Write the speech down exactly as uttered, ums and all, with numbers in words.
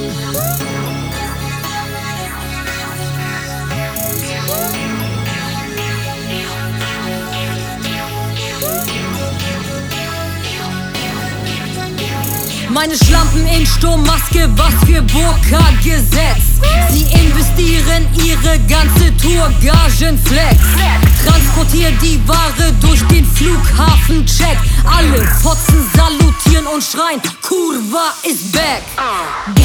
Meine Schlampen in Sturmmaske, was für Burka-Gesetz. Sie investieren ihre ganze Tourgagenflex. Transportier die Ware durch den Flughafencheck. Alle Fotzen salutieren und schreien, Kurva ist back.